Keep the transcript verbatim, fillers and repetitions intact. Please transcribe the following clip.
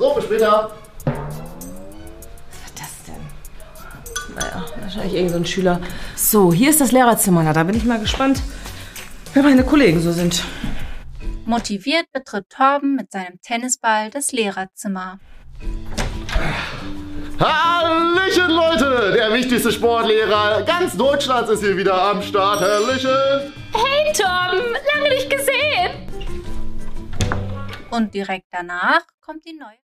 So, bis später. Was war das denn? Naja, wahrscheinlich irgend so ein Schüler. So, hier ist das Lehrerzimmer. Na, da bin ich mal gespannt, wer meine Kollegen so sind. Motiviert betritt Torben mit seinem Tennisball das Lehrerzimmer. Hallöchen, Leute! Der wichtigste Sportlehrer ganz Deutschlands ist hier wieder am Start. Hallöchen! Hey Torben, lange nicht gesehen. Und direkt danach kommt die neue